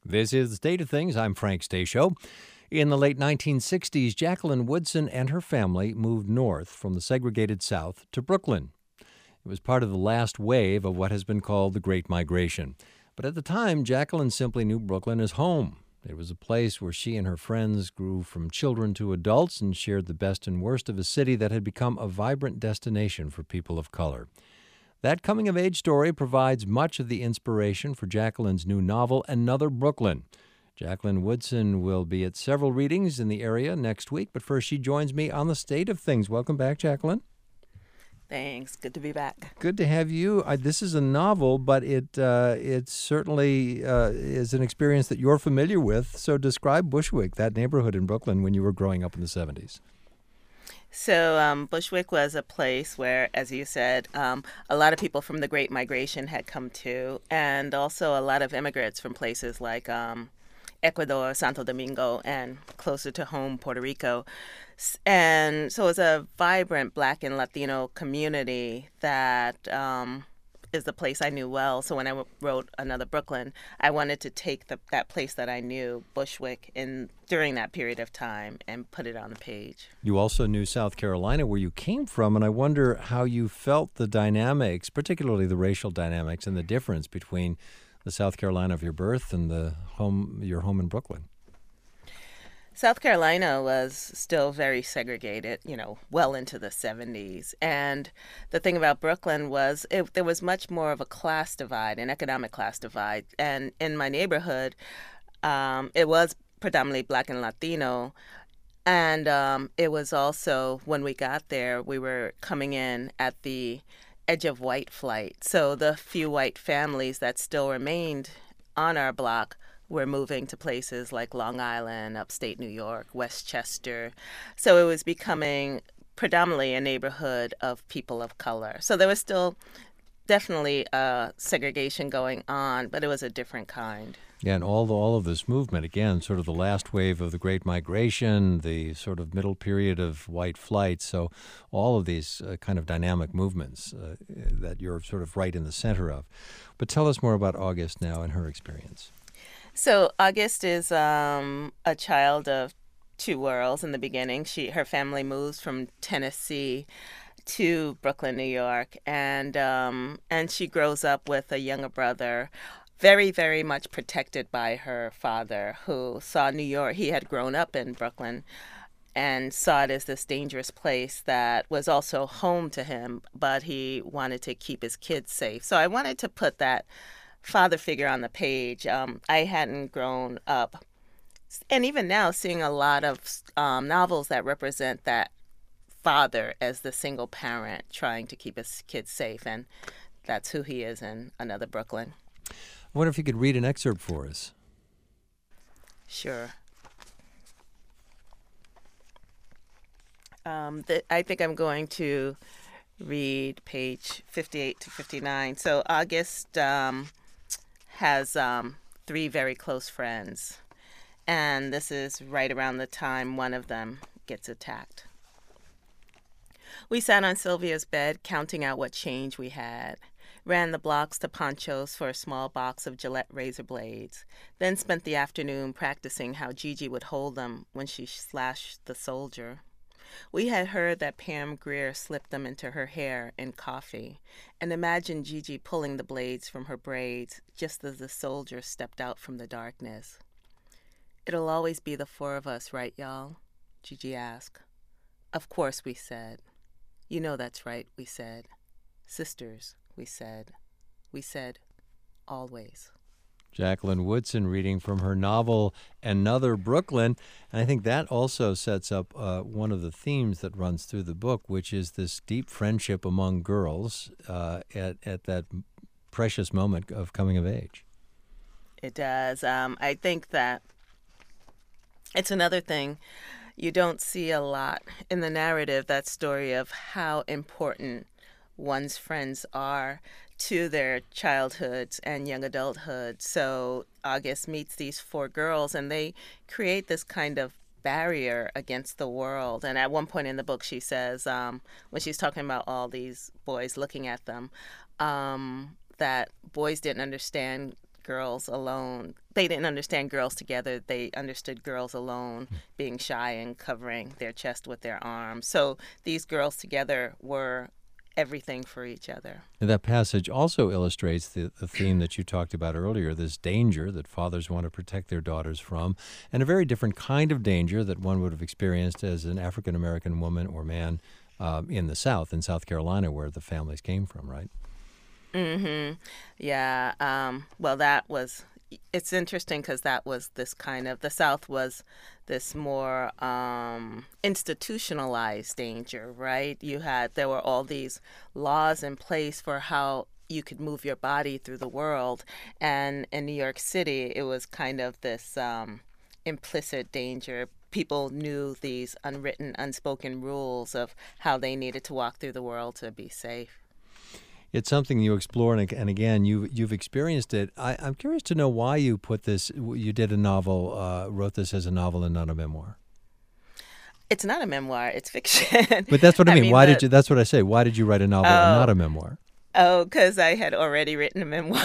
This is The State of Things. I'm Frank Stasio. In the late 1960s, Jacqueline Woodson and her family moved north from the segregated South to Brooklyn. It was part of the last wave of what has been called the Great Migration. But at the time, Jacqueline simply knew Brooklyn as home. It was a place where she and her friends grew from children to adults and shared the best and worst of a city that had become a vibrant destination for people of color. That coming-of-age story provides much of the inspiration for Jacqueline's new novel, Another Brooklyn. Jacqueline Woodson will be at several readings in the area next week, but first she joins me on The State of Things. Welcome back, Jacqueline. Thanks. Good to be back. Good to have you. This is a novel, but it certainly is an experience that you're familiar with. So describe Bushwick, that neighborhood in Brooklyn, when you were growing up in the 70s. So Bushwick was a place where, as you said, a lot of people from the Great Migration had come to, and also a lot of immigrants from places like Ecuador, Santo Domingo, and closer to home, Puerto Rico. And so it was a vibrant Black and Latino community that is the place I knew well. So when I wrote Another Brooklyn, I wanted to take that place that I knew, Bushwick, during that period of time and put it on the page. You also knew South Carolina, where you came from, and I wonder how you felt the dynamics, particularly the racial dynamics and the difference between the South Carolina of your birth and your home in Brooklyn. South Carolina was still very segregated, well into the 70s. And the thing about Brooklyn was there was much more of a class divide, an economic class divide. And in my neighborhood, it was predominantly Black and Latino. And it was also, when we got there, we were coming in at the edge of white flight. So the few white families that still remained on our block were moving to places like Long Island, upstate New York, Westchester. So it was becoming predominantly a neighborhood of people of color. So there was still definitely segregation going on, but it was a different kind. Yeah, and all of this movement, again, sort of the last wave of the Great Migration, the sort of middle period of white flight. So all of these kind of dynamic movements that you're sort of right in the center of. But tell us more about August now and her experience. So August is a child of two worlds in the beginning. Her family moves from Tennessee to Brooklyn, New York, and she grows up with a younger brother, very, very much protected by her father, who saw New York. He had grown up in Brooklyn and saw it as this dangerous place that was also home to him, but he wanted to keep his kids safe. So I wanted to put that father figure on the page. I hadn't grown up, and even now seeing a lot of novels that represent that father as the single parent trying to keep his kids safe, and that's who he is in Another Brooklyn. I wonder if you could read an excerpt for us. Sure. I think I'm going to read page 58 to 59. So August has three very close friends, and this is right around the time one of them gets attacked. We sat on Sylvia's bed, counting out what change we had, ran the blocks to Poncho's for a small box of Gillette razor blades, then spent the afternoon practicing how Gigi would hold them when she slashed the soldier. We had heard that Pam Grier slipped them into her hair in coffee, and imagined Gigi pulling the blades from her braids just as the soldier stepped out from the darkness. "It'll always be the four of us, right, y'all?" Gigi asked. "Of course," we said. "You know that's right," we said. "Sisters," we said. We said, "always." Jacqueline Woodson reading from her novel, Another Brooklyn. And I think that also sets up one of the themes that runs through the book, which is this deep friendship among girls at that precious moment of coming of age. It does. I think that it's another thing you don't see a lot in the narrative, that story of how important one's friends are to their childhoods and young adulthood. So August meets these four girls, and they create this kind of barrier against the world. And at one point in the book, she says, when she's talking about all these boys looking at them, that boys didn't understand girls alone. They didn't understand girls together. They understood girls alone, being shy and covering their chest with their arms. So these girls together were everything for each other. And that passage also illustrates the theme that you talked about earlier, this danger that fathers want to protect their daughters from, and a very different kind of danger that one would have experienced as an African-American woman or man in the South, in South Carolina, where the families came from, right? Mm-hmm. Yeah. Well, that was, it's interesting because that was this kind of, the South was this more institutionalized danger, right? There were all these laws in place for how you could move your body through the world. And in New York City, it was kind of this implicit danger. People knew these unwritten, unspoken rules of how they needed to walk through the world to be safe. It's something you explore, and again, you've experienced it. I'm curious to know why you put this. You did a novel, wrote this as a novel and not a memoir. It's not a memoir; it's fiction. But that's what I mean. Why did you? That's what I say. Why did you write a novel and not a memoir? Oh, because I had already written a memoir.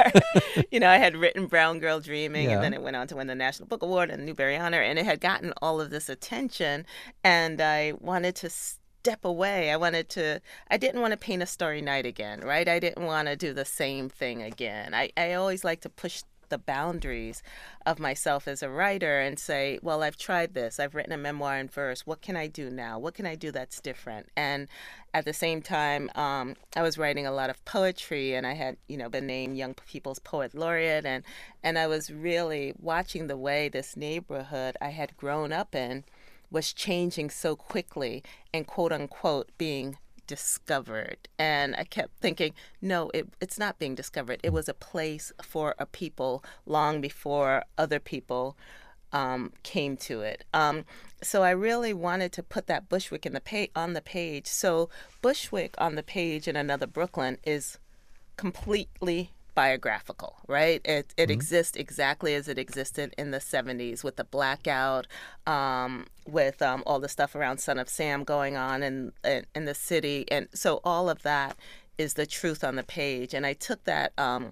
I had written Brown Girl Dreaming, and then it went on to win the National Book Award and Newbery Honor, and it had gotten all of this attention, and I wanted to step away. I didn't want to paint a Starry Night again, right? I didn't want to do the same thing again. I always like to push the boundaries of myself as a writer and say, well, I've tried this. I've written a memoir in verse. What can I do now? What can I do that's different? And at the same time, I was writing a lot of poetry, and I had, been named Young People's Poet Laureate, and I was really watching the way this neighborhood I had grown up in was changing so quickly and, quote unquote, being discovered. And I kept thinking, no, it's not being discovered. It was a place for a people long before other people came to it. So I really wanted to put that Bushwick on the page. So Bushwick on the page in Another Brooklyn is completely biographical, right? It exists exactly as it existed in the 70s with the blackout, with all the stuff around Son of Sam going on in the city. And so all of that is the truth on the page. And I took that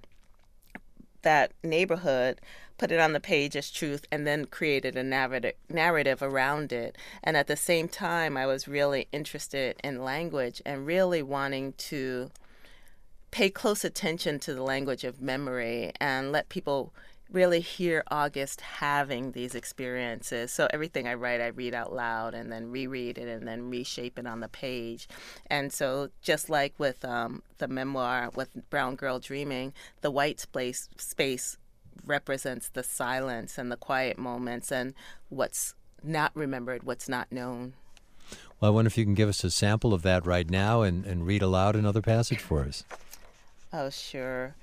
that neighborhood, put it on the page as truth, and then created a narrative around it. And at the same time, I was really interested in language and really wanting to pay close attention to the language of memory and let people really hear August having these experiences. So everything I write, I read out loud and then reread it and then reshape it on the page. And so just like with the memoir, with Brown Girl Dreaming, the white space represents the silence and the quiet moments and what's not remembered, what's not known. Well, I wonder if you can give us a sample of that right now and read aloud another passage for us. Oh, sure.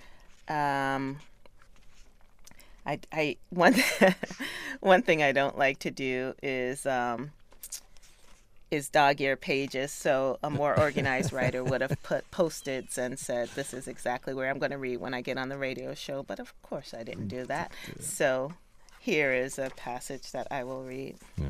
One thing I don't like to do is dog-ear pages. So a more organized writer would have put Post-its and said, "This is exactly where I'm going to read when I get on the radio show." But of course, I didn't do that. So here is a passage that I will read. Yeah.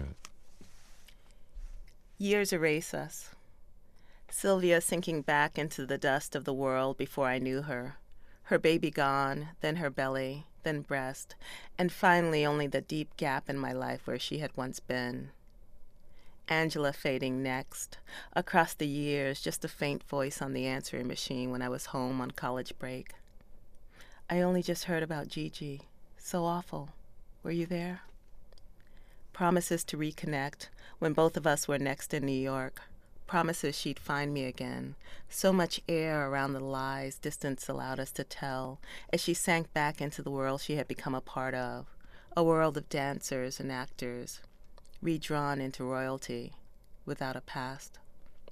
Years erase us. Sylvia sinking back into the dust of the world before I knew her. Her baby gone, then her belly, then breast, and finally only the deep gap in my life where she had once been. Angela fading next. Across the years, just a faint voice on the answering machine when I was home on college break. I only just heard about Gigi. So awful. Were you there? Promises to reconnect when both of us were next in New York. Promises she'd find me again. So much air around the lies distance allowed us to tell as she sank back into the world she had become a part of, a world of dancers and actors, redrawn into royalty without a past.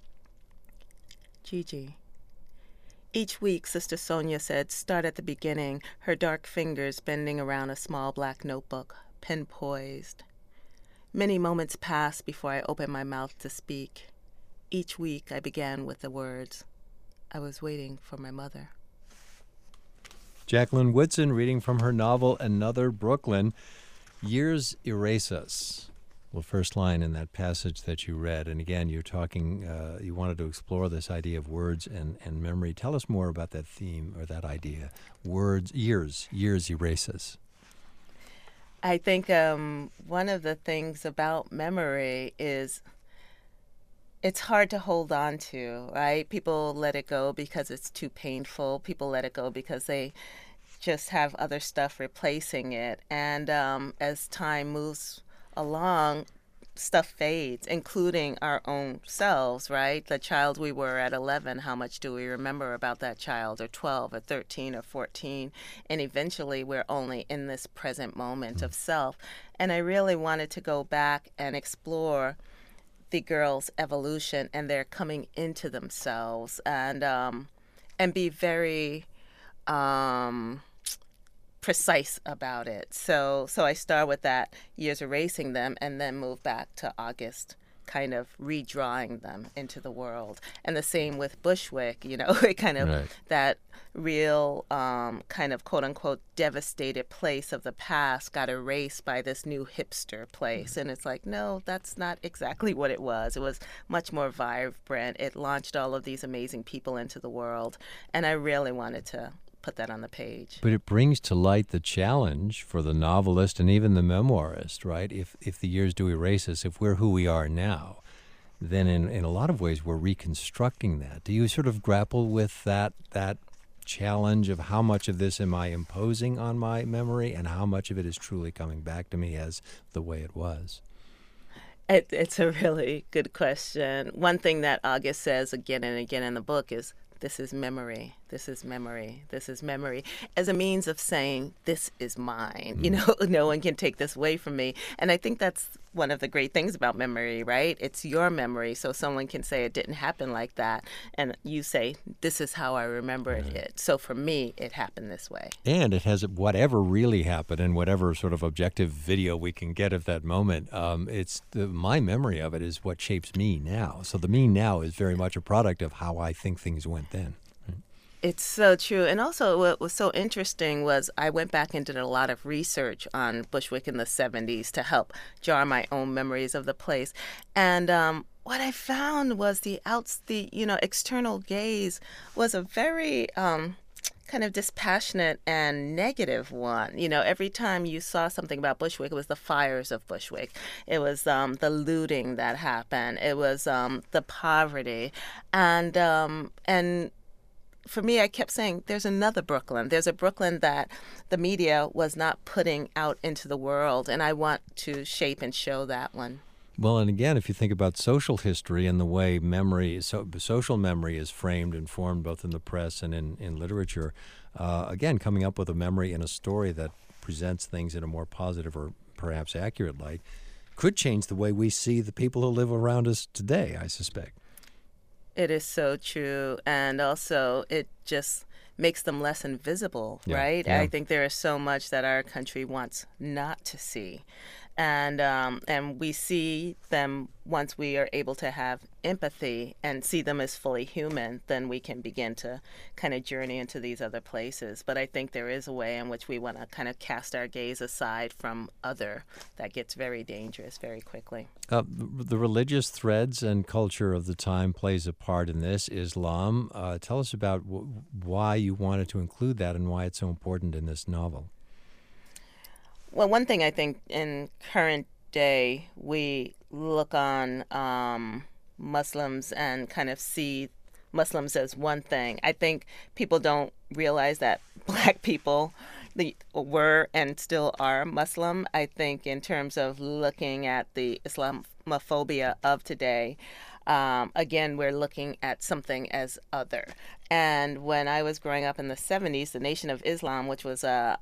Gigi. Each week, Sister Sonia said, start at the beginning, her dark fingers bending around a small black notebook, pen poised. Many moments passed before I opened my mouth to speak. Each week I began with the words, I was waiting for my mother. Jacqueline Woodson reading from her novel, Another Brooklyn. Years erase us. Well, first line in that passage that you read, and again, you're talking, you wanted to explore this idea of words and memory. Tell us more about that theme or that idea. Words, years erases. I think one of the things about memory is it's hard to hold on to, right? People let it go because it's too painful. People let it go because they just have other stuff replacing it. And as time moves along, stuff fades, including our own selves, right? The child we were at 11, how much do we remember about that child, or 12, or 13, or 14? And eventually we're only in this present moment of self. And I really wanted to go back and explore the girls' evolution and their coming into themselves, and be very precise about it. So I start with that, years erasing them, and then move back to August, kind of redrawing them into the world. And the same with Bushwick, it kind of, Right. that real kind of quote unquote devastated place of the past got erased by this new hipster place. And it's like, no, that's not exactly what it was. It was much more vibrant. It launched all of these amazing people into the world. And I really wanted to put that on the page. But it brings to light the challenge for the novelist and even the memoirist, right? If the years do erase us, if we're who we are now, then in a lot of ways we're reconstructing that. Do you sort of grapple with that challenge of how much of this am I imposing on my memory and how much of it is truly coming back to me as the way it was? It's a really good question. One thing that August says again and again in the book is, this is memory, this is memory, this is memory, as a means of saying, this is mine. No one can take this away from me. And I think that's one of the great things about memory, right? It's your memory. So someone can say it didn't happen like that. And you say, this is how I remembered it. So for me, it happened this way. And it has whatever really happened and whatever sort of objective video we can get of that moment. My memory of it is what shapes me now. So the me now is very much a product of how I think things went then. It's so true. And also what was so interesting was I went back and did a lot of research on Bushwick in the 70s to help jar my own memories of the place. And what I found was the external gaze was a very kind of dispassionate and negative one. Every time you saw something about Bushwick, it was the fires of Bushwick. It was the looting that happened. It was the poverty. And for me, I kept saying, there's another Brooklyn. There's a Brooklyn that the media was not putting out into the world, and I want to shape and show that one. Well, and again, if you think about social history and the way social memory is framed and formed both in the press and in literature, again, coming up with a memory in a story that presents things in a more positive or perhaps accurate light could change the way we see the people who live around us today, I suspect. It is so true. And also, it just makes them less invisible, right? Yeah. I think there is so much that our country wants not to see. And we see them once we are able to have empathy and see them as fully human, then we can begin to kind of journey into these other places. But I think there is a way in which we want to kind of cast our gaze aside from other that gets very dangerous very quickly. The religious threads and culture of the time plays a part in this. Islam. Tell us about why you wanted to include that and why it's so important in this novel. Well, one thing I think in current day, we look on Muslims and kind of see Muslims as one thing. I think people don't realize that Black people were and still are Muslim. I think in terms of looking at the Islamophobia of today, again, we're looking at something as other. And when I was growing up in the 70s, the Nation of Islam, which was a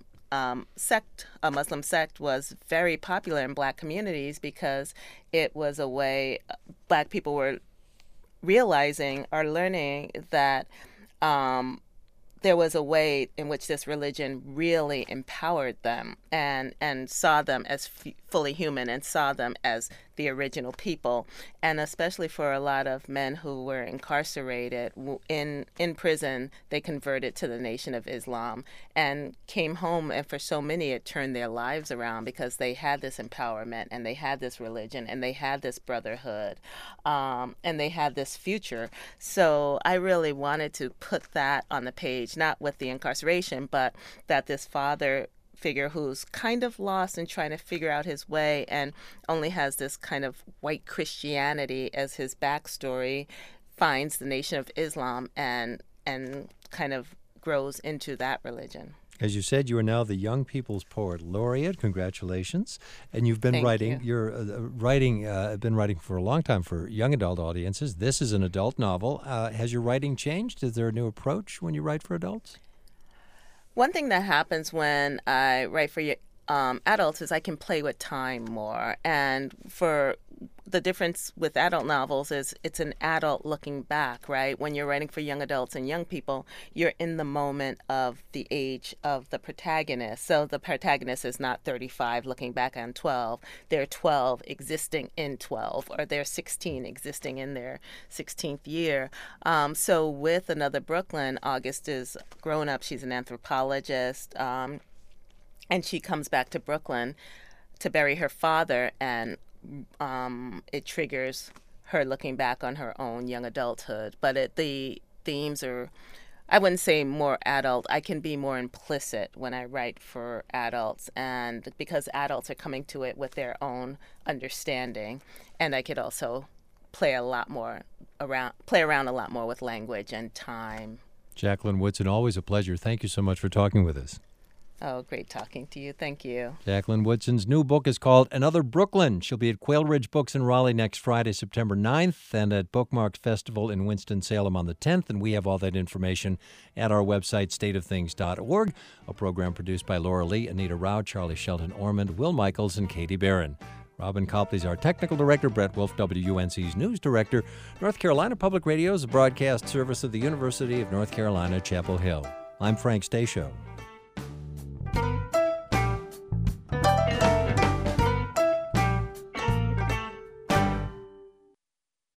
Muslim sect, was very popular in Black communities because it was a way Black people were realizing or learning that there was a way in which this religion really empowered them and saw them as fully human and saw them as the original people. And especially for a lot of men who were incarcerated in prison, they converted to the Nation of Islam and came home. And for so many, it turned their lives around because they had this empowerment and they had this religion and they had this brotherhood and they had this future. So I really wanted to put that on the page, not with the incarceration, but that this father figure who's kind of lost and trying to figure out his way and only has this kind of white Christianity as his backstory, finds the Nation of Islam and kind of grows into that religion. As you said, you are now the Young People's Poet Laureate. Congratulations! And you've been writing. You're been writing for a long time for young adult audiences. This is an adult novel. Has your writing changed? Is there a new approach when you write for adults? One thing that happens when I write for adults is I can play with time more. And for the difference with adult novels is it's an adult looking back, right? When you're writing for young adults and young people, you're in the moment of the age of the protagonist. So the protagonist is not 35 looking back on 12. They're 12 existing in 12, or they're 16 existing in their 16th year. So with Another Brooklyn, August is grown up. She's an anthropologist, and she comes back to Brooklyn to bury her father, and it triggers her looking back on her own young adulthood. But the themes are, I wouldn't say more adult. I can be more implicit when I write for adults, and because adults are coming to it with their own understanding, and I could also play around a lot more with language and time. Jacqueline Woodson, always a pleasure. Thank you so much for talking with us. Oh, great talking to you. Thank you. Jacqueline Woodson's new book is called Another Brooklyn. She'll be at Quail Ridge Books in Raleigh next Friday, September 9th, and at Bookmarks Festival in Winston-Salem on the 10th. And we have all that information at our website, stateofthings.org, a program produced by Laura Lee, Anita Rao, Charlie Shelton Ormond, Will Michaels, and Katie Barron. Robin Copley's our technical director. Brett Wolf, WUNC's news director. North Carolina Public Radio is a broadcast service of the University of North Carolina, Chapel Hill. I'm Frank Stasio.